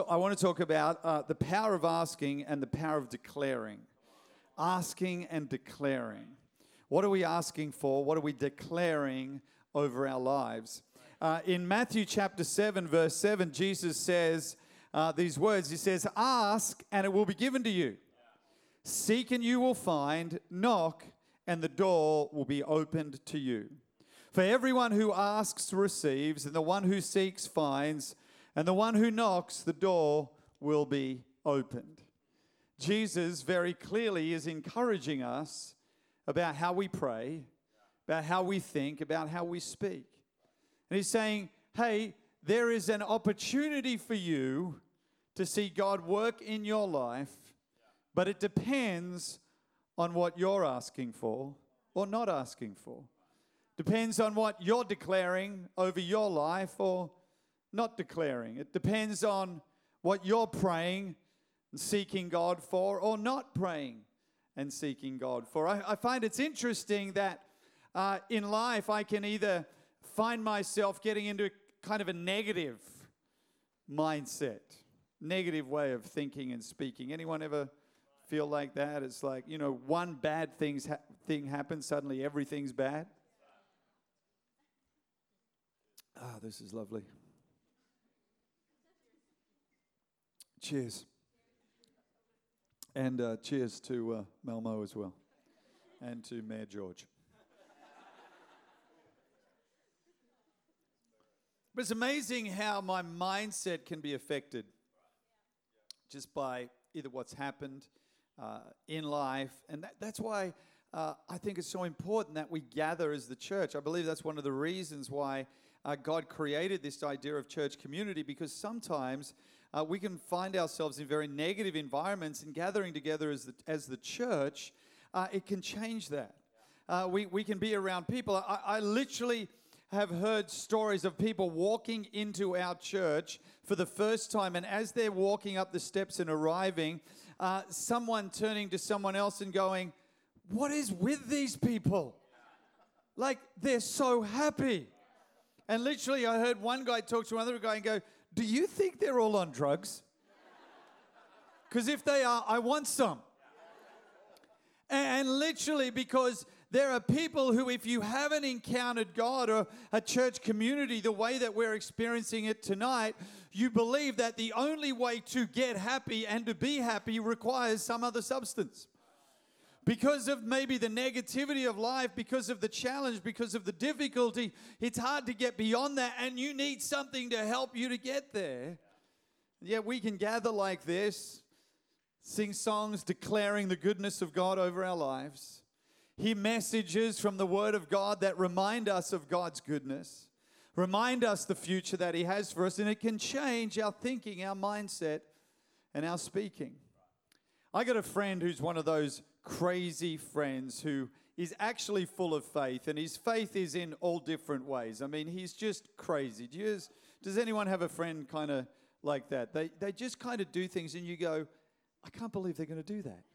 I want to talk about the power of asking and the power of declaring. Asking and declaring. What are we asking for? What are we declaring over our lives? In Matthew chapter 7, verse 7, Jesus says these words. He says, "Ask and it will be given to you. Seek and you will find. Knock and the door will be opened to you. For everyone who asks receives, and the one who seeks finds, and the one who knocks, the door will be opened." Jesus very clearly is encouraging us about how we pray, about how we think, about how we speak. And he's saying, hey, there is an opportunity for you to see God work in your life, but it depends on what you're asking for or not asking for. Depends on what you're declaring over your life or not declaring. It depends on what you're praying and seeking God for or not praying and seeking God for. I find it's interesting that in life I can either find myself getting into kind of a negative mindset, negative way of thinking and speaking. Anyone ever feel like that? It's like, one bad thing happens, suddenly everything's bad. This is lovely. Cheers. And cheers to Malmo as well. And to Mayor George. But it's amazing how my mindset can be affected just by either what's happened in life. And that's why I think it's so important that we gather as the church. I believe that's one of the reasons why God created this idea of church community, because sometimes we can find ourselves in very negative environments, and gathering together as the church, it can change that. We can be around people. I literally have heard stories of people walking into our church for the first time, and as they're walking up the steps and arriving, someone turning to someone else and going, "What is with these people? Like, they're so happy." And literally, I heard one guy talk to another guy and go, "Do you think they're all on drugs? Because if they are, I want some." And literally, because there are people who, if you haven't encountered God or a church community the way that we're experiencing it tonight, you believe that the only way to get happy and to be happy requires some other substance. Because of maybe the negativity of life, because of the challenge, because of the difficulty, it's hard to get beyond that, and you need something to help you to get there. Yet we can gather like this, sing songs declaring the goodness of God over our lives, hear messages from the Word of God that remind us of God's goodness, remind us the future that He has for us, and it can change our thinking, our mindset, and our speaking. I got a friend who's one of those crazy friends who is actually full of faith, and his faith is in all different ways. I mean, he's just crazy. Does anyone have a friend kind of like that? They just kind of do things, and you go, "I can't believe they're going to do that."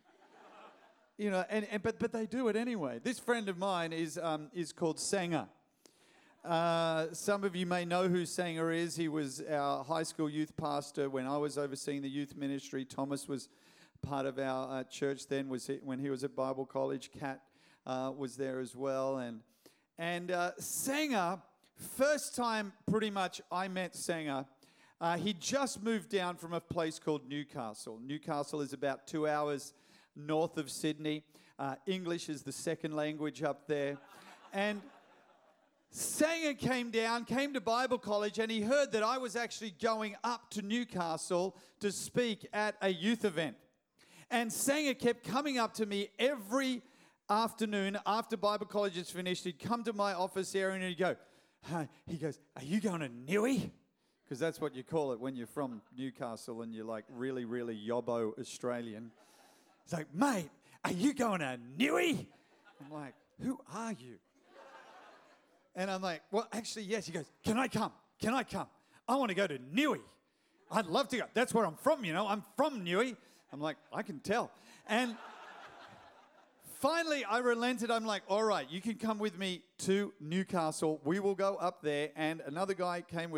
But they do it anyway. This friend of mine is called Sanger. Some of you may know who Sanger is. He was our high school youth pastor when I was overseeing the youth ministry. Thomas was part of our church then, when he was at Bible college. Kat was there as well. And Sanger, first time pretty much I met Sanger, he just moved down from a place called Newcastle. Newcastle is about 2 hours north of Sydney. English is the second language up there. And Sanger came to Bible college, and he heard that I was actually going up to Newcastle to speak at a youth event. And Sanger kept coming up to me every afternoon after Bible college is finished. He'd come to my office area and he'd go, he goes, "Are you going to Newey?" Because that's what you call it when you're from Newcastle and you're like really, really yobbo Australian. He's like, "Mate, are you going to Newey?" I'm like, "Who are you?" And I'm like, "Well, actually, yes." He goes, Can I come? I want to go to Newey. I'd love to go. That's where I'm from, I'm from Newey. I'm like, "I can tell." And finally, I relented. I'm like, "All right, you can come with me to Newcastle. We will go up there." And another guy came with us.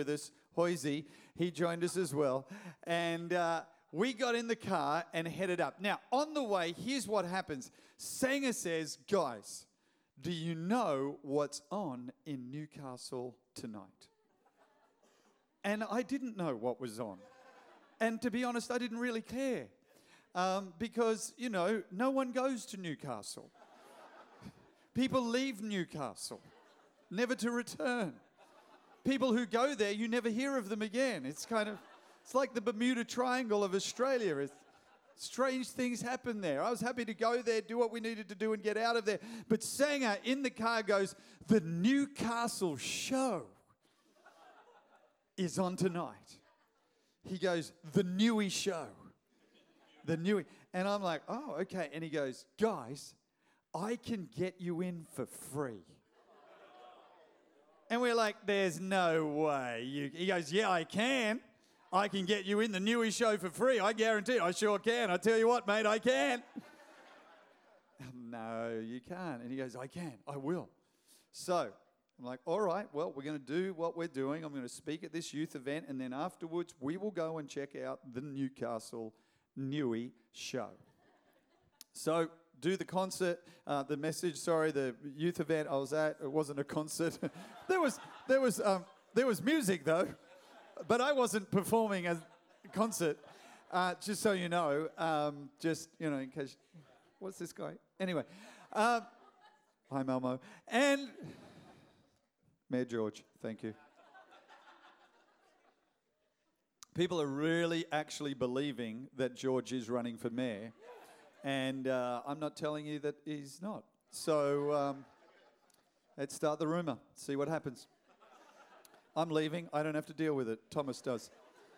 Hoisey. He joined us as well. And we got in the car and headed up. Now, on the way, here's what happens. Sanger says, guys, do you know what's on in Newcastle tonight? And I didn't know what was on. And to be honest, I didn't really care. Because, you know, no one goes to Newcastle. People leave Newcastle, never to return. People who go there, you never hear of them again. It's like the Bermuda Triangle of Australia. Strange things happen there. I was happy to go there, do what we needed to do and get out of there. But Sanger in the car goes, the Newcastle show is on tonight. He goes, the Newy show. The Newy. And I'm like, oh, okay. And he goes, guys, I can get you in for free. And we're like, there's no way. He goes, yeah, I can. I can get you in the Newy show for free. I guarantee I sure can. I tell you what, mate, I can. No, you can't. And he goes, I can. I will. So I'm like, all right, well, we're going to do what we're doing. I'm going to speak at this youth event. And then afterwards, we will go and check out the Newcastle Newy show. So do the concert, the youth event I was at. It wasn't a concert. there was music though, but I wasn't performing a concert. Just so you know, in case. What's this guy? Anyway, hi Malmo and Mayor George. Thank you. People are really actually believing that George is running for mayor. And I'm not telling you that he's not. So let's start the rumor, see what happens. I'm leaving. I don't have to deal with it. Thomas does.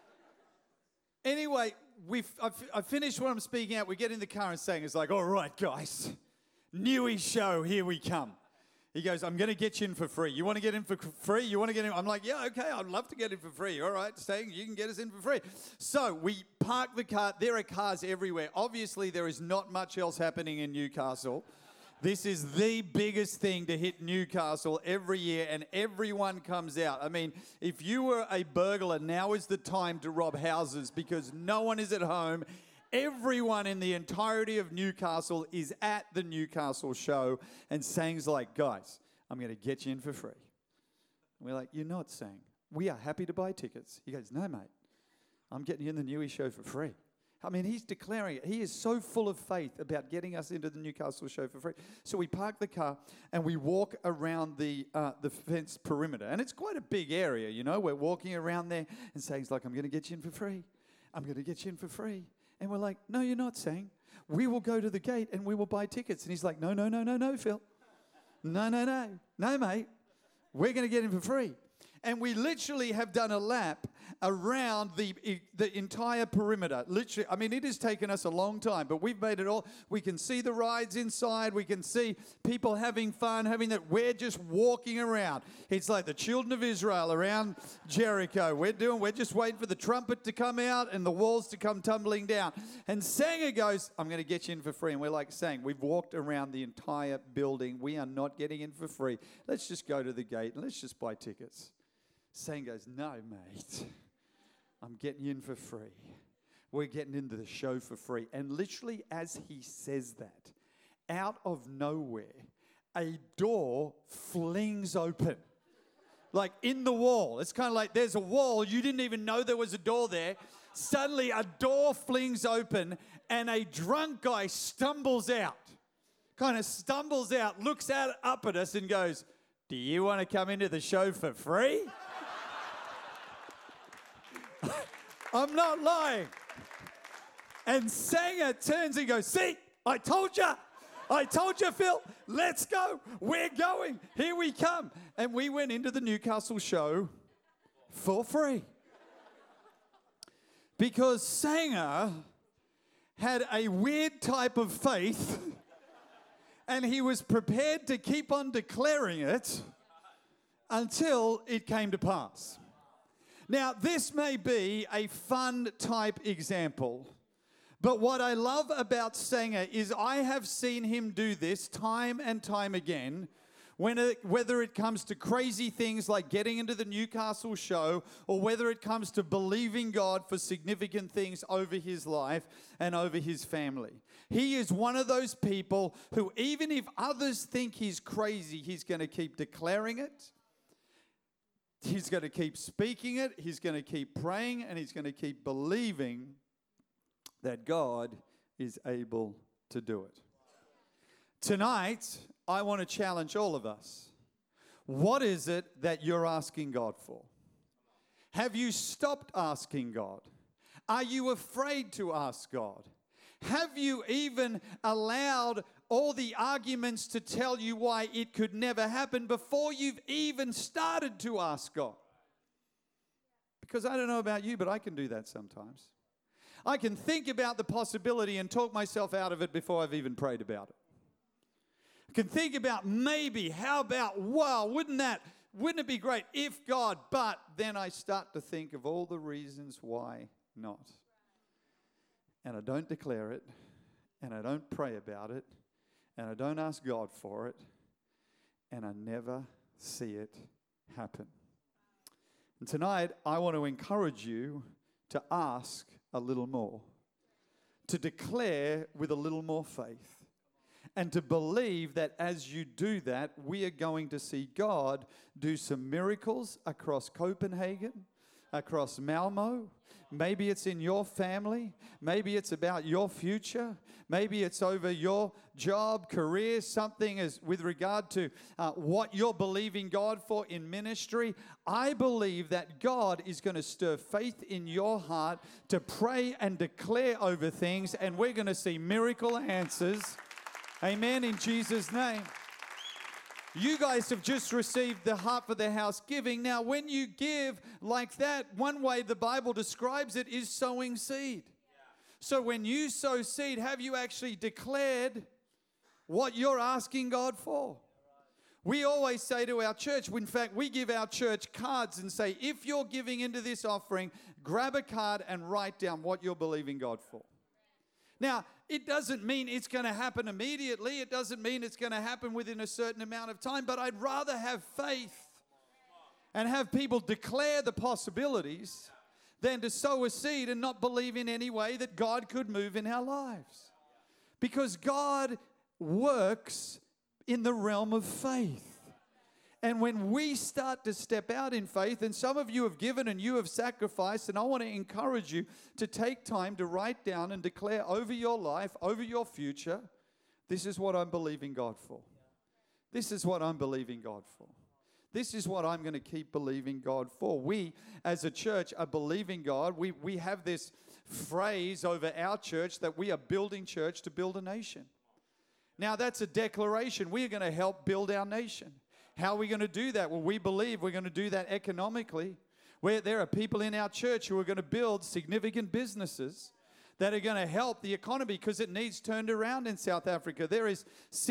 Anyway, I finished what I'm speaking at. We get in the car and saying, it's like, all right, guys, Newy show, here we come. He goes, I'm going to get you in for free. You want to get in for free? You want to get in? I'm like, yeah, okay, I'd love to get in for free. All right, saying you can get us in for free. So we park the car. There are cars everywhere. Obviously, there is not much else happening in Newcastle. This is the biggest thing to hit Newcastle every year, and everyone comes out. I mean, if you were a burglar, now is the time to rob houses because no one is at home. Everyone in the entirety of Newcastle is at the Newcastle show and saying's like, guys, I'm going to get you in for free. And we're like, you're not saying. We are happy to buy tickets. He goes, no, mate, I'm getting you in the Newy show for free. I mean, he's declaring it. He is so full of faith about getting us into the Newcastle show for free. So we park the car and we walk around the fence perimeter. And it's quite a big area, you know. We're walking around there and saying's like, I'm going to get you in for free. I'm going to get you in for free. And we're like, no, you're not saying. We will go to the gate and we will buy tickets. And he's like, no, Phil. No, mate. We're going to get in for free. And we literally have done a lap around the entire perimeter. Literally, I mean, it has taken us a long time, but we've made it all. We can see the rides inside. We can see people having fun, we're just walking around. It's like the children of Israel around Jericho. We're just waiting for the trumpet to come out and the walls to come tumbling down. And Sanger goes, I'm going to get you in for free. And we're like saying, we've walked around the entire building. We are not getting in for free. Let's just go to the gate and let's just buy tickets. Sanger goes, no, mate, I'm getting you in for free. We're getting into the show for free. And literally as he says that, out of nowhere, a door flings open. Like in the wall. It's kind of like there's a wall. You didn't even know there was a door there. Suddenly a door flings open and a drunk guy stumbles out. Looks out up at us and goes, do you want to come into the show for free? I'm not lying. And Sanger turns and goes, see, I told you, Phil, let's go. We're going. Here we come. And we went into the Newcastle show for free. Because Sanger had a weird type of faith and he was prepared to keep on declaring it until it came to pass. Now, this may be a fun type example, but what I love about Sanger is I have seen him do this time and time again Whether it comes to crazy things like getting into the Newcastle show, or whether it comes to believing God for significant things over his life and over his family. He is one of those people who, even if others think he's crazy, he's going to keep declaring it. He's going to keep speaking it. He's going to keep praying, and he's going to keep believing that God is able to do it. Tonight, I want to challenge all of us. What is it that you're asking God for? Have you stopped asking God? Are you afraid to ask God? Have you even allowed all the arguments to tell you why it could never happen before you've even started to ask God? Because I don't know about you, but I can do that sometimes. I can think about the possibility and talk myself out of it before I've even prayed about it. I can think about maybe, how about, wow, wouldn't it be great if God, but then I start to think of all the reasons why not. And I don't declare it, and I don't pray about it, and I don't ask God for it, and I never see it happen. And tonight, I want to encourage you to ask a little more, to declare with a little more faith, and to believe that as you do that, we are going to see God do some miracles across Copenhagen, across Malmo. Maybe it's in your family. Maybe it's about your future. Maybe it's over your job, career, something is with regard to what you're believing God for in ministry. I believe that God is going to stir faith in your heart to pray and declare over things, and we're going to see miracle answers. Amen, in Jesus' name. You guys have just received the Heart for the House giving. Now, when you give like that, one way the Bible describes it is sowing seed. So when you sow seed, have you actually declared what you're asking God for? We always say to our church, in fact, we give our church cards and say, if you're giving into this offering, grab a card and write down what you're believing God for. Now, it doesn't mean it's going to happen immediately. It doesn't mean it's going to happen within a certain amount of time. But I'd rather have faith and have people declare the possibilities than to sow a seed and not believe in any way that God could move in our lives. Because God works in the realm of faith. And when we start to step out in faith, and some of you have given and you have sacrificed, and I want to encourage you to take time to write down and declare over your life, over your future, this is what I'm believing God for. This is what I'm believing God for. This is what I'm going to keep believing God for. We, as a church, are believing God. We have this phrase over our church that we are building church to build a nation. Now, that's a declaration. We are going to help build our nation. How are we going to do that? Well, we believe we're going to do that economically, where there are people in our church who are going to build significant businesses that are going to help the economy because it needs turned around in South Africa. There is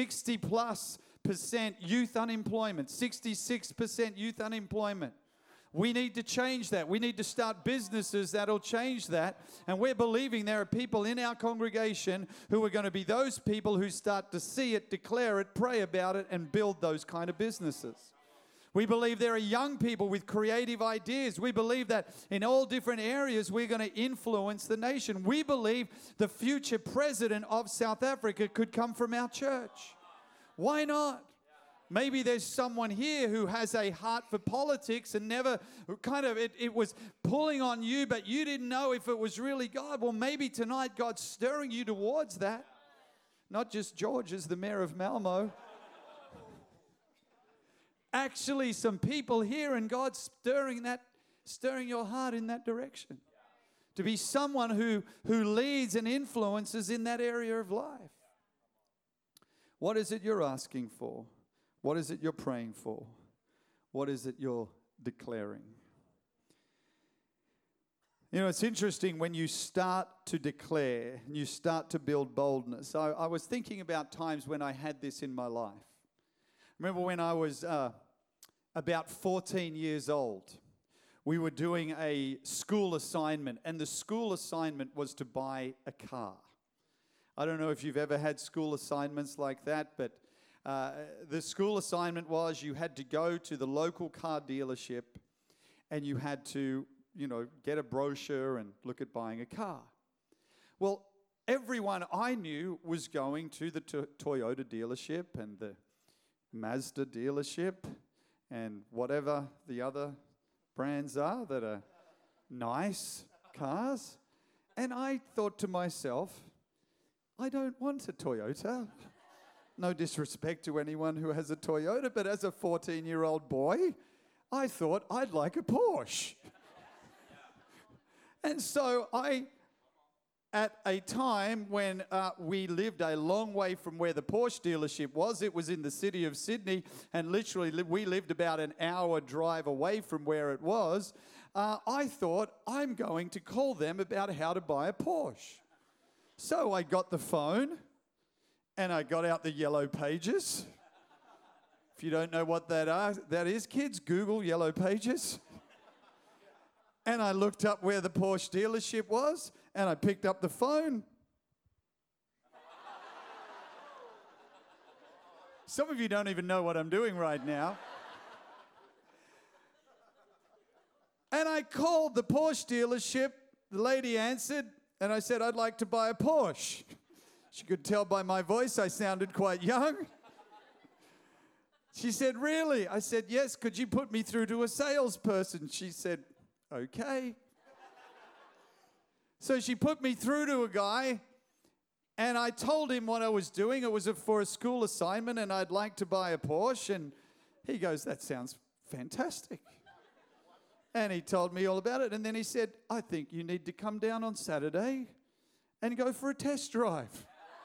60+% youth unemployment, 66% youth unemployment. We need to change that. We need to start businesses that'll change that. And we're believing there are people in our congregation who are going to be those people who start to see it, declare it, pray about it, and build those kind of businesses. We believe there are young people with creative ideas. We believe that in all different areas we're going to influence the nation. We believe the future president of South Africa could come from our church. Why not? Maybe there's someone here who has a heart for politics and never it was pulling on you, but you didn't know if it was really God. Well, maybe tonight God's stirring you towards that. Not just George as the mayor of Malmo. Actually, some people here, and God's stirring your heart in that direction. To be someone who leads and influences in that area of life. What is it you're asking for? What is it you're praying for? What is it you're declaring? You know, it's interesting when you start to declare and you start to build boldness. I was thinking about times when I had this in my life. Remember when I was about 14 years old, we were doing a school assignment, and the school assignment was to buy a car. I don't know if you've ever had school assignments like that, but The school assignment was you had to go to the local car dealership and you had to, get a brochure and look at buying a car. Well, everyone I knew was going to the Toyota dealership and the Mazda dealership and whatever the other brands are that are nice cars. And I thought to myself, I don't want a Toyota. No disrespect to anyone who has a Toyota, but as a 14-year-old boy, I thought I'd like a Porsche. And so at a time when we lived a long way from where the Porsche dealership was, it was in the city of Sydney, and literally we lived about an hour drive away from where it was, I thought, I'm going to call them about how to buy a Porsche. So I got the phone, and I got out the yellow pages. If you don't know what that is, kids, Google yellow pages. And I looked up where the Porsche dealership was, and I picked up the phone. Some of you don't even know what I'm doing right now. And I called the Porsche dealership. The lady answered, and I said, I'd like to buy a Porsche. She could tell by my voice I sounded quite young. She said, really? I said, yes. Could you put me through to a salesperson? She said, okay. So she put me through to a guy, and I told him what I was doing. It was for a school assignment, and I'd like to buy a Porsche. And he goes, that sounds fantastic. And he told me all about it. And then he said, I think you need to come down on Saturday and go for a test drive.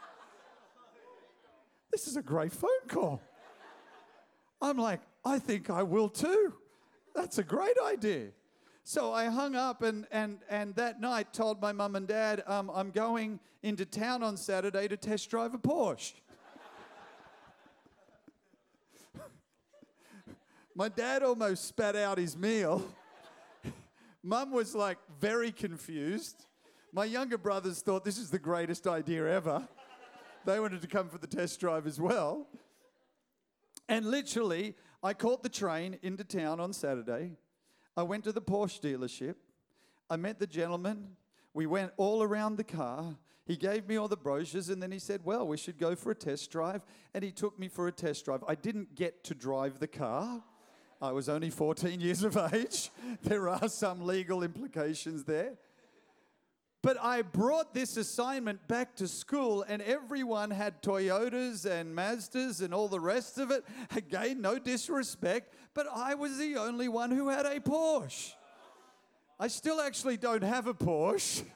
This is a great phone call. I'm like, I think I will too. That's a great idea. So I hung up and that night told my mum and dad, I'm going into town on Saturday to test drive a Porsche. My dad almost spat out his meal. Mum was like very confused. My younger brothers thought this is the greatest idea ever. They wanted to come for the test drive as well. And literally, I caught the train into town on Saturday. I went to the Porsche dealership. I met the gentleman. We went all around the car. He gave me all the brochures, and then he said, well, we should go for a test drive. And he took me for a test drive. I didn't get to drive the car. I was only 14 years of age. There are some legal implications there. But I brought this assignment back to school, and everyone had Toyotas and Mazdas and all the rest of it. Again, no disrespect, but I was the only one who had a Porsche. I still actually don't have a Porsche.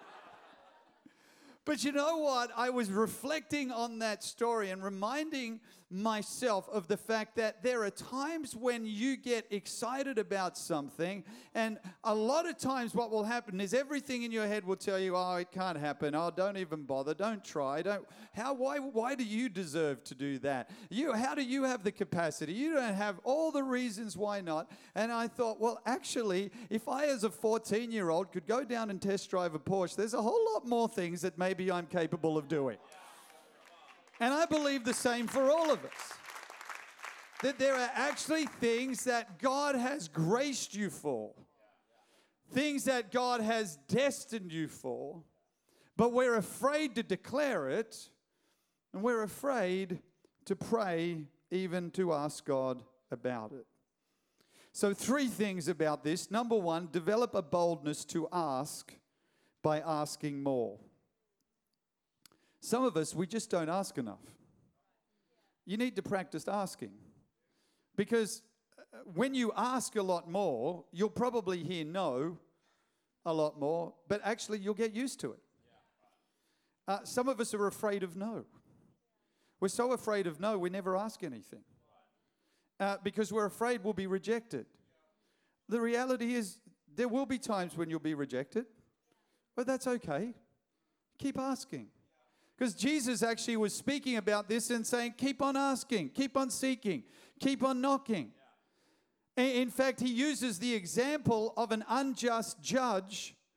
But you know what? I was reflecting on that story and reminding myself of the fact that there are times when you get excited about something, and a lot of times what will happen is everything in your head will tell you, oh, it can't happen. Oh, don't even bother. Don't try. Why do you deserve to do that? How do you have the capacity? You don't have all the reasons why not. And I thought, well, actually, if I as a 14-year-old could go down and test drive a Porsche, there's a whole lot more things that maybe I'm capable of doing. And I believe the same for all of us. That there are actually things that God has graced you for. Things that God has destined you for. But we're afraid to declare it. And we're afraid to pray, even to ask God about it. So 3 things about this. Number 1, develop a boldness to ask by asking more. Some of us, we just don't ask enough. You need to practice asking. Because when you ask a lot more, you'll probably hear no a lot more, but actually you'll get used to it. Some of us are afraid of no. We're so afraid of no, we never ask anything. Because we're afraid we'll be rejected. The reality is there will be times when you'll be rejected, but that's okay. Keep asking. Because Jesus actually was speaking about this and saying, keep on asking, keep on seeking, keep on knocking. In fact, he uses the example of an unjust judge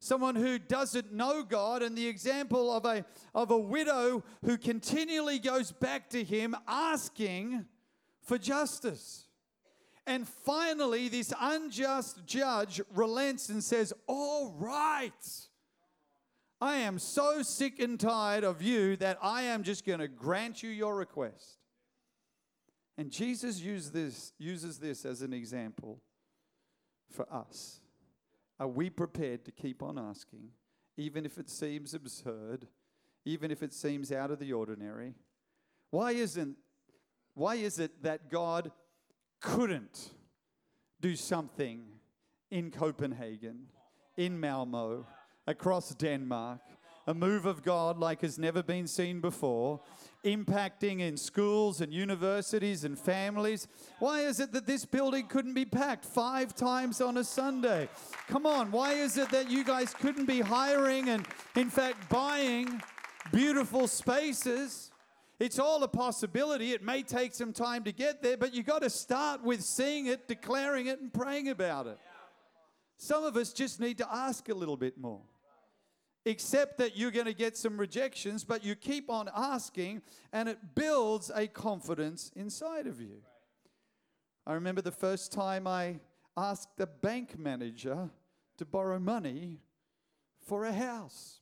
someone who doesn't know God, and the example of a widow who continually goes back to him asking for justice. And finally, this unjust judge relents and says, all right, I am so sick and tired of you that I am just going to grant you your request. And Jesus uses this as an example for us. Are we prepared to keep on asking, even if it seems absurd, even if it seems out of the ordinary? Why is it that God couldn't do something in Copenhagen, in Malmo, across Denmark, a move of God like has never been seen before, impacting in schools and universities and families? Why is it that this building couldn't be packed 5 times on a Sunday? Come on, why is it that you guys couldn't be hiring and, in fact, buying beautiful spaces? It's all a possibility. It may take some time to get there, but you've got to start with seeing it, declaring it, and praying about it. Some of us just need to ask a little bit more. Accept that you're going to get some rejections, but you keep on asking, and it builds a confidence inside of you. I remember the first time I asked the bank manager to borrow money for a house.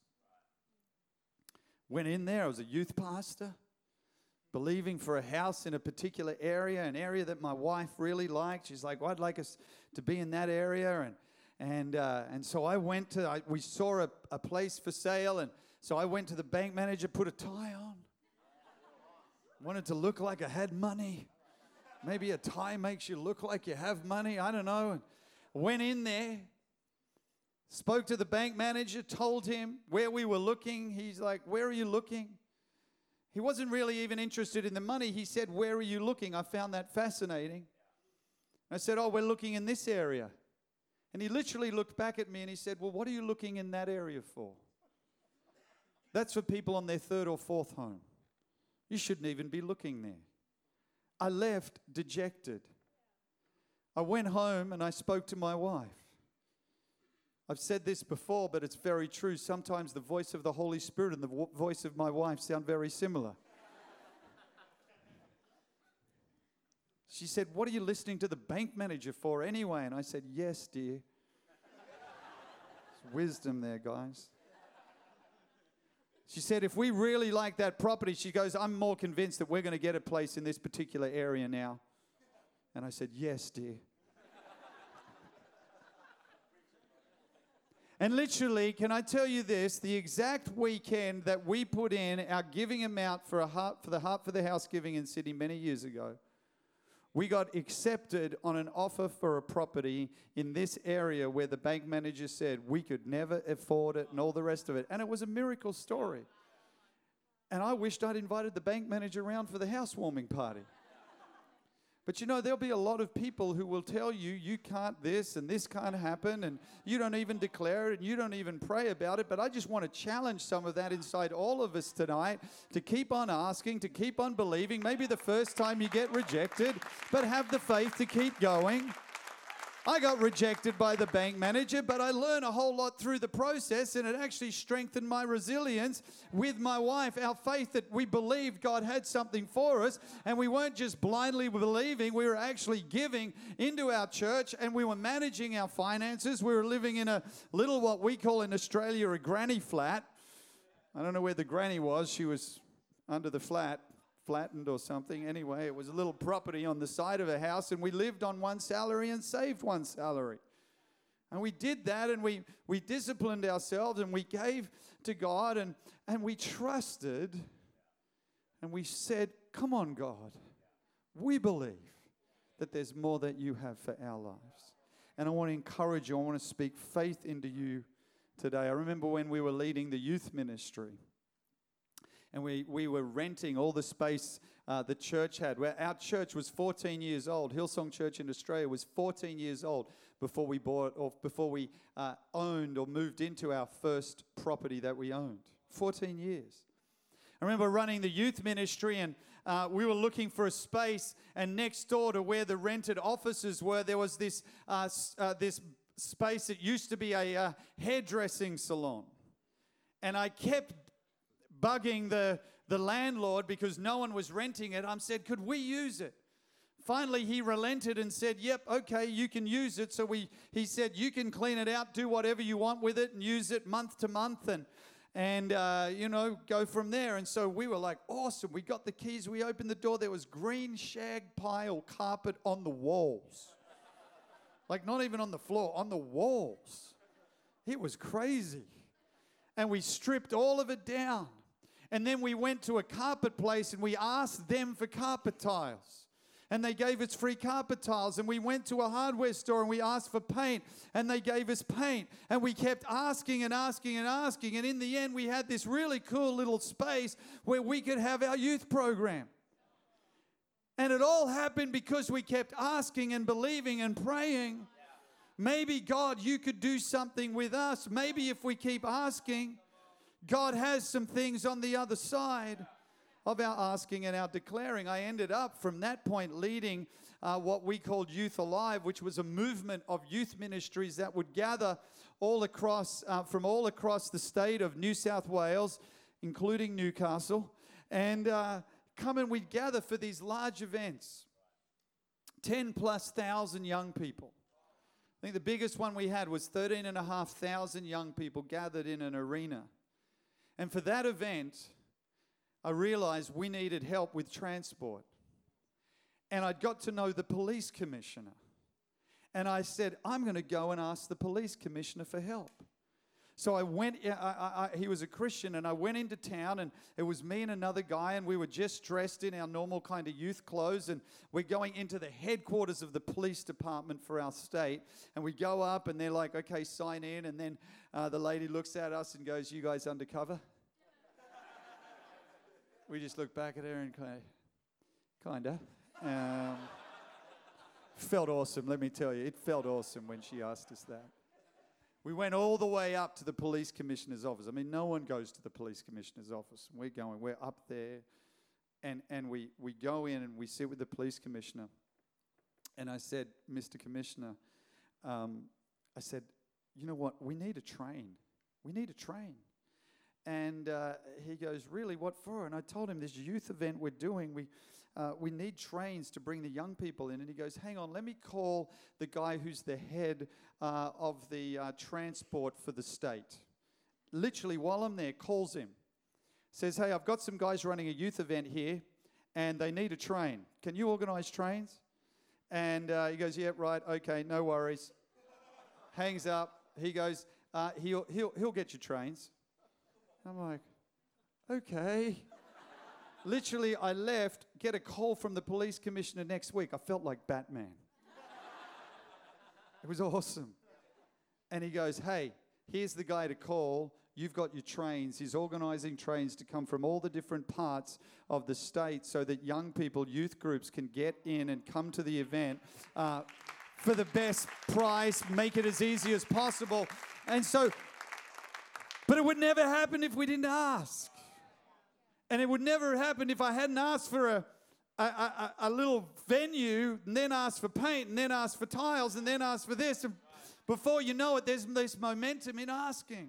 Went in there, I was a youth pastor, believing for a house in a particular area, an area that my wife really liked. She's like, well, I'd like us to be in that area, and so I went to, we saw a place for sale, and so I went to the bank manager, put a tie on. Wanted to look like I had money. Maybe a tie makes you look like you have money, I don't know. And went in there, spoke to the bank manager, told him where we were looking. He's like, where are you looking? He wasn't really even interested in the money. He said, where are you looking? I found that fascinating. I said, oh, we're looking in this area. And he literally looked back at me and he said, well, what are you looking in that area for? That's for people on their 3rd or 4th home. You shouldn't even be looking there. I left dejected. I went home and I spoke to my wife. I've said this before, but it's very true. Sometimes the voice of the Holy Spirit and the voice of my wife sound very similar. She said, what are you listening to the bank manager for anyway? And I said, yes, dear. There's wisdom there, guys. She said, if we really like that property, she goes, I'm more convinced that we're going to get a place in this particular area now. And I said, yes, dear. And literally, can I tell you this, the exact weekend that we put in our giving amount for the Heart for the House giving in Sydney many years ago, we got accepted on an offer for a property in this area where the bank manager said we could never afford it and all the rest of it. And it was a miracle story. And I wished I'd invited the bank manager around for the housewarming party. But you know, there'll be a lot of people who will tell you, you can't this and this can't happen, and you don't even declare it and you don't even pray about it. But I just want to challenge some of that inside all of us tonight to keep on asking, to keep on believing. Maybe the first time you get rejected, but have the faith to keep going. I got rejected by the bank manager, but I learned a whole lot through the process, and it actually strengthened my resilience with my wife, our faith that we believed God had something for us, and we weren't just blindly believing, we were actually giving into our church, and we were managing our finances. We were living in a little, what we call in Australia, a granny flat. I don't know where the granny was. She was under the flattened or something. Anyway, it was a little property on the side of a house, and we lived on one salary and saved one salary. And we did that, and we disciplined ourselves, and we gave to God, and we trusted, and we said, come on, God, we believe that there's more that you have for our lives. And I want to encourage you, I want to speak faith into you today. I remember when we were leading the youth ministry, and we were renting all the space the church had. Where our church was 14 years old. Hillsong Church in Australia was 14 years old before we owned or moved into our first property that we owned. 14 years. I remember running the youth ministry, and we were looking for a space, and next door to where the rented offices were, there was this space that used to be a hairdressing salon. And I kept bugging the landlord because no one was renting it. I said, could we use it? Finally, he relented and said, yep, okay, you can use it. So he said, you can clean it out, do whatever you want with it and use it month to month and go from there. And so we were like, awesome. We got the keys. We opened the door. There was green shag pile carpet on the walls. Like not even on the floor, on the walls. It was crazy. And we stripped all of it down. And then we went to a carpet place and we asked them for carpet tiles. And they gave us free carpet tiles. And we went to a hardware store and we asked for paint. And they gave us paint. And we kept asking and asking and asking. And in the end, we had this really cool little space where we could have our youth program. And it all happened because we kept asking and believing and praying. Maybe, God, you could do something with us. Maybe if we keep asking, God has some things on the other side of our asking and our declaring. I ended up from that point leading what we called Youth Alive, which was a movement of youth ministries that would gather all across from all across the state of New South Wales, including Newcastle, and come and we'd gather for these large events. 10,000+ young people. I think the biggest one we had was 13,500 young people gathered in an arena. And for that event, I realized we needed help with transport. And I'd got to know the police commissioner. And I said, I'm going to go and ask the police commissioner for help. So I went, he was a Christian, and I went into town, and it was me and another guy, and we were just dressed in our normal kind of youth clothes, and we're going into the headquarters of the police department for our state. And we go up, and they're like, okay, sign in. And then the lady looks at us and goes, you guys undercover? We just looked back at her and kind of. Felt awesome, let me tell you. It felt awesome when she asked us that. We went all the way up to the police commissioner's office. I mean, no one goes to the police commissioner's office. We're up there, and we go in and we sit with the police commissioner. And I said, Mr. Commissioner, I said, you know what, we need a train. We need a train. And he goes, really, what for? And I told him this youth event we're doing, we need trains to bring the young people in. And he goes, hang on, let me call the guy who's the head of the transport for the state. Literally, while I'm there, calls him. Says, hey, I've got some guys running a youth event here, and they need a train. Can you organize trains? And he goes, yeah, right, okay, no worries. Hangs up. He goes, he'll get you trains. I'm like, okay. Literally, I left, get a call from the police commissioner next week. I felt like Batman. It was awesome. And he goes, hey, here's the guy to call. You've got your trains. He's organizing trains to come from all the different parts of the state so that young people, youth groups can get in and come to the event for the best price, make it as easy as possible. And so, but it would never happen if we didn't ask. And it would never happen if I hadn't asked for a little venue and then asked for paint and then asked for tiles and then asked for this. And before you know it, there's this momentum in asking.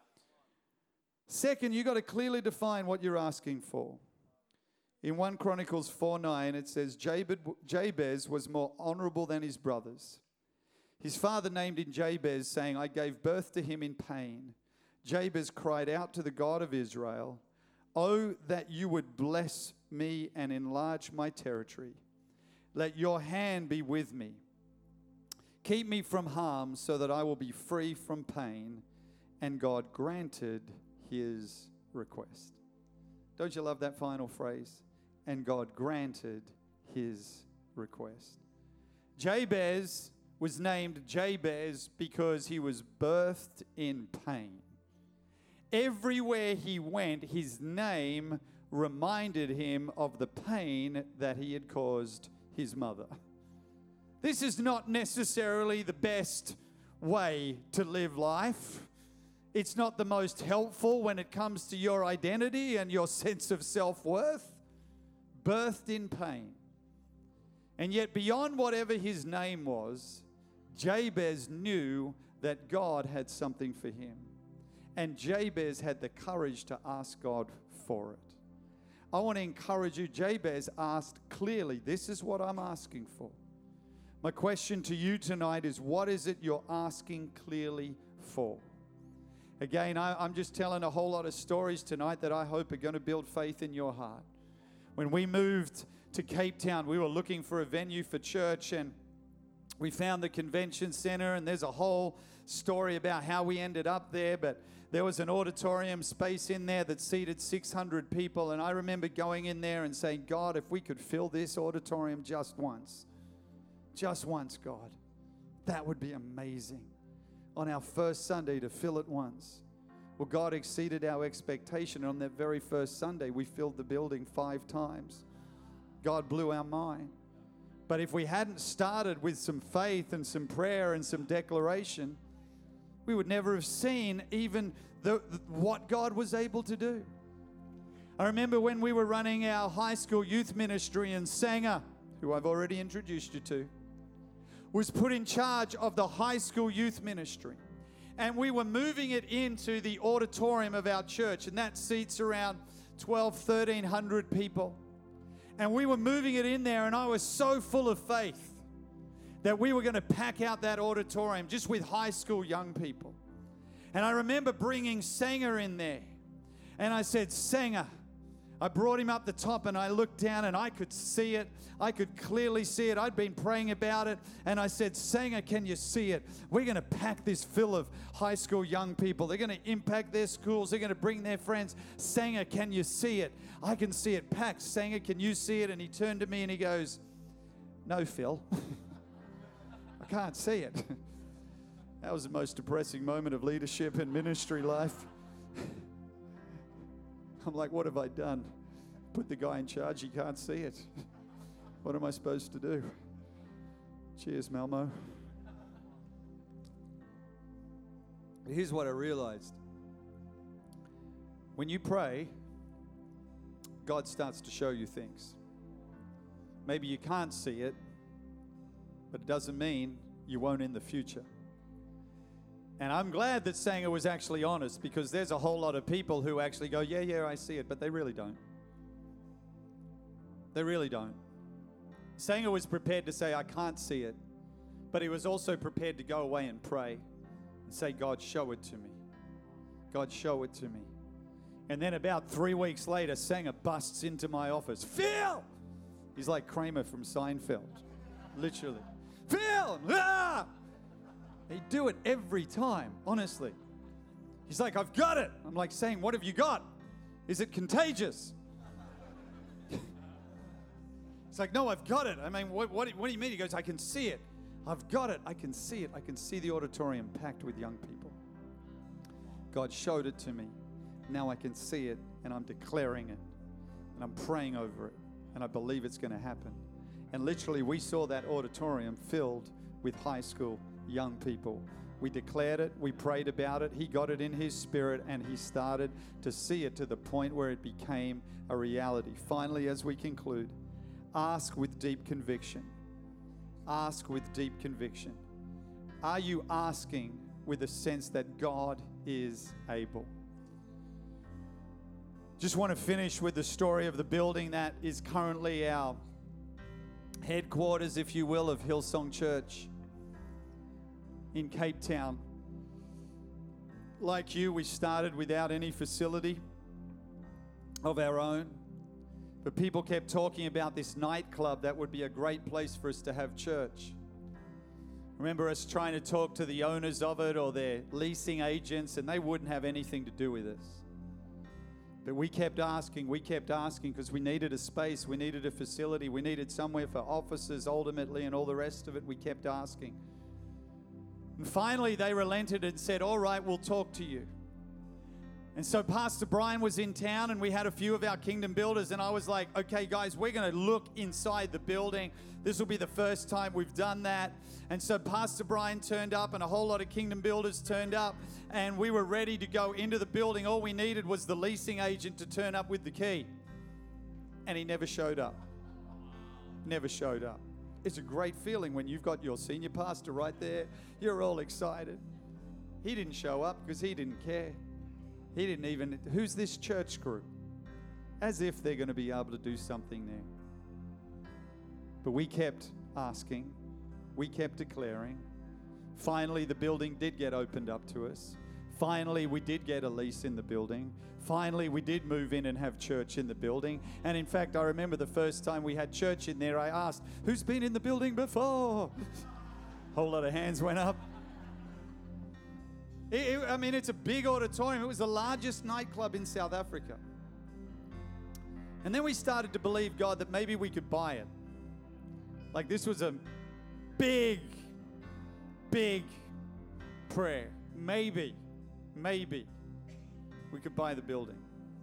Second, you've got to clearly define what you're asking for. In 1 Chronicles 4:9, it says, Jabez was more honorable than his brothers. His father named him Jabez, saying, I gave birth to him in pain. Jabez cried out to the God of Israel, oh, that you would bless me and enlarge my territory. Let your hand be with me. Keep me from harm so that I will be free from pain. And God granted his request. Don't you love that final phrase? And God granted his request. Jabez was named Jabez because he was birthed in pain. Everywhere he went, his name reminded him of the pain that he had caused his mother. This is not necessarily the best way to live life. It's not the most helpful when it comes to your identity and your sense of self-worth. Birthed in pain. And yet beyond whatever his name was, Jabez knew that God had something for him. And Jabez had the courage to ask God for it. I want to encourage you. Jabez asked clearly, this is what I'm asking for. My question to you tonight is, what is it you're asking clearly for? Again, I'm just telling a whole lot of stories tonight that I hope are going to build faith in your heart. When we moved to Cape Town, we were looking for a venue for church, and we found the convention center, and there's a whole story about how we ended up there, but there was an auditorium space in there that seated 600 people, and I remember going in there and saying, God, if we could fill this auditorium just once, God, that would be amazing. On our first Sunday to fill it once. Well, God exceeded our expectation. On that very first Sunday, we filled the building 5 times. God blew our mind. But if we hadn't started with some faith and some prayer and some declaration, we would never have seen even what God was able to do. I remember when we were running our high school youth ministry, and Sanger, who I've already introduced you to, was put in charge of the high school youth ministry. And we were moving it into the auditorium of our church, and that seats around 1,300 people. And we were moving it in there, and I was so full of faith that we were going to pack out that auditorium just with high school young people. And I remember bringing Sanger in there, and I said, Sanger, I brought him up the top, and I looked down, and I could see it. I could clearly see it. I'd been praying about it, and I said, Sanger, can you see it? We're going to pack this full of high school young people. They're going to impact their schools. They're going to bring their friends. Sanger, can you see it? I can see it packed. Sanger, can you see it? And he turned to me, and he goes, no, Phil. I can't see it. That was the most depressing moment of leadership and ministry life. I'm like, what have I done? Put the guy in charge, he can't see it. What am I supposed to do? Cheers, Malmo. Here's what I realized. When you pray, God starts to show you things. Maybe you can't see it, but it doesn't mean you won't in the future. And I'm glad that Sanger was actually honest, because there's a whole lot of people who actually go, yeah, I see it, but they really don't. They really don't. Sanger was prepared to say, I can't see it, but he was also prepared to go away and pray and say, God, show it to me. God, show it to me. And then about 3 weeks later, Sanger busts into my office. Phil! He's like Kramer from Seinfeld, literally. Phil! Ah! He'd do it every time, honestly. He's like, I've got it. I'm like saying, what have you got? Is it contagious? It's like, no, I've got it. I mean, what do you mean? He goes, I can see it. I've got it. I can see it. I can see the auditorium packed with young people. God showed it to me. Now I can see it, and I'm declaring it, and I'm praying over it, and I believe it's going to happen. And literally, we saw that auditorium filled with high school young people. We declared it, we prayed about it, he got it in his spirit, and he started to see it to the point where it became a reality. Finally, as we conclude, ask with deep conviction. Ask with deep conviction. Are you asking with a sense that God is able? Just want to finish with the story of the building that is currently our headquarters, if you will, of Hillsong Church in Cape Town. Like you, we started without any facility of our own, but people kept talking about this nightclub that would be a great place for us to have church. Remember us trying to talk to the owners of it or their leasing agents, and they wouldn't have anything to do with us. But we kept asking because we needed a space, we needed a facility, we needed somewhere for offices ultimately, and all the rest of it. We kept asking. And finally, they relented and said, all right, we'll talk to you. And so Pastor Brian was in town, and we had a few of our kingdom builders, and I was like, okay, guys, we're going to look inside the building. This will be the first time we've done that. And so Pastor Brian turned up, and a whole lot of kingdom builders turned up, and we were ready to go into the building. All we needed was the leasing agent to turn up with the key. And he never showed up. Never showed up. it's a great feeling when you've got your senior pastor right there. You're all excited. He didn't show up because he didn't care. He didn't even, who's this church group? As if they're going to be able to do something there. But we kept asking. We kept declaring. Finally, the building did get opened up to us. Finally, we did get a lease in the building. Finally, we did move in and have church in the building. And in fact, I remember the first time we had church in there, I asked, who's been in the building before? Whole lot of hands went up. It's a big auditorium. It was the largest nightclub in South Africa. And then we started to believe God that maybe we could buy it. Like this was a big prayer. Maybe we could buy the building.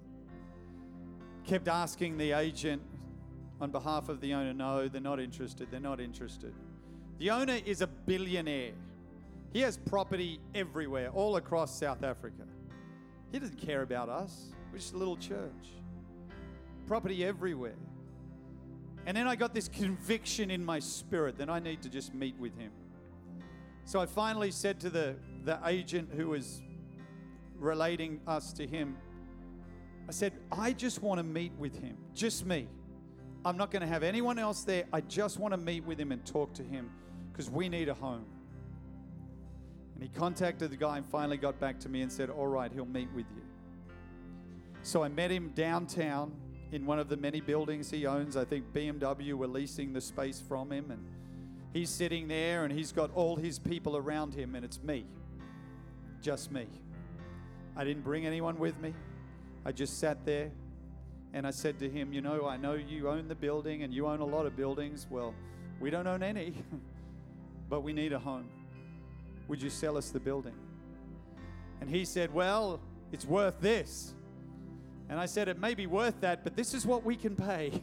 Kept asking the agent on behalf of the owner, no, they're not interested. The owner is a billionaire. He has property everywhere, all across South Africa. He doesn't care about us. We're just a little church. Property everywhere. And then I got this conviction in my spirit that I need to just meet with him. So I finally said to the agent who was relating us to him, I said, I just want to meet with him, just me. I'm not going to have anyone else there. I just want to meet with him and talk to him because we need a home. And he contacted the guy and finally got back to me and said, all right, he'll meet with you. So I met him downtown in one of the many buildings he owns. I think BMW were leasing the space from him, and he's sitting there and he's got all his people around him, and it's me, just me. I didn't bring anyone with me. I just sat there and I said to him, I know you own the building and you own a lot of buildings. Well, we don't own any, but we need a home. Would you sell us the building? And he said, well, it's worth this. And I said, it may be worth that, but this is what we can pay.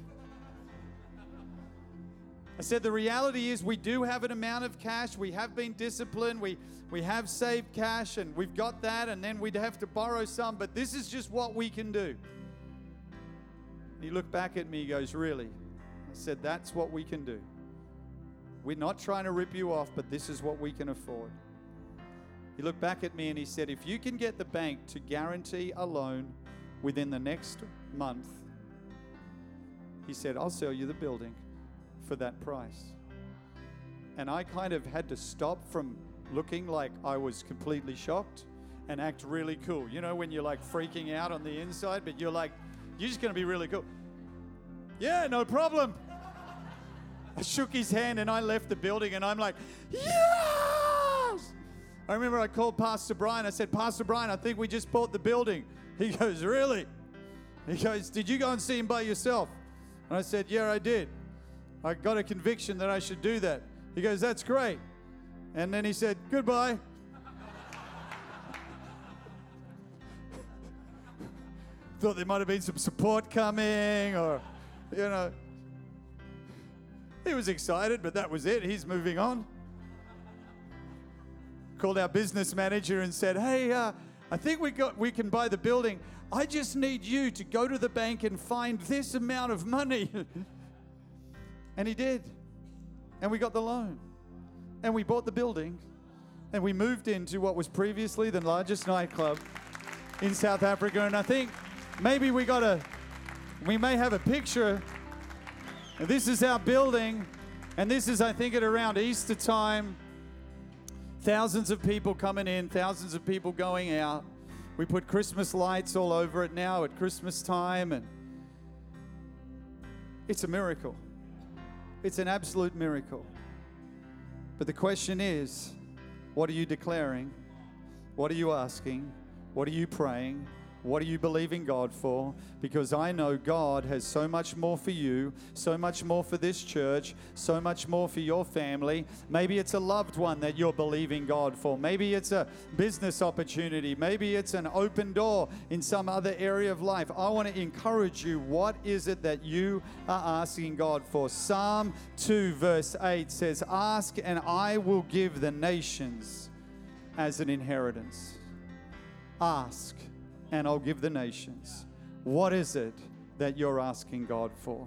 I said, the reality is we do have an amount of cash. We have been disciplined. We have saved cash, and we've got that, and then we'd have to borrow some, but this is just what we can do. And he looked back at me, he goes, really? I said, that's what we can do. We're not trying to rip you off, but this is what we can afford. He looked back at me and he said, if you can get the bank to guarantee a loan within the next month, he said, I'll sell you the building for that price. And I kind of had to stop from looking like I was completely shocked and act really cool. When you're like freaking out on the inside, but you're just going to be really cool. Yeah, no problem. I shook his hand and I left the building and I'm like, yes! I remember I called Pastor Brian. I said, Pastor Brian, I think we just bought the building. He goes, really? He goes, did you go and see him by yourself? And I said, yeah, I did. I got a conviction that I should do that. He goes, that's great. And then he said, goodbye. Thought there might have been some support coming or, He was excited, but that was it. He's moving on. Called our business manager and said, hey, I think we can buy the building. I just need you to go to the bank and find this amount of money. And he did. And we got the loan. And we bought the building. And we moved into what was previously the largest nightclub in South Africa. And I think maybe we may have a picture. This is our building. And this is, I think, at around Easter time. Thousands of people coming in, thousands of people going out. We put Christmas lights all over it now at Christmas time, and it's a miracle. It's an absolute miracle. But the question is, what are you declaring? What are you asking? What are you praying? What are you believing God for? Because I know God has so much more for you, so much more for this church, so much more for your family. Maybe it's a loved one that you're believing God for. Maybe it's a business opportunity. Maybe it's an open door in some other area of life. I want to encourage you. What is it that you are asking God for? Psalm 2 verse 8 says, ask and I will give the nations as an inheritance. Ask and I'll give the nations. What is it that you're asking God for?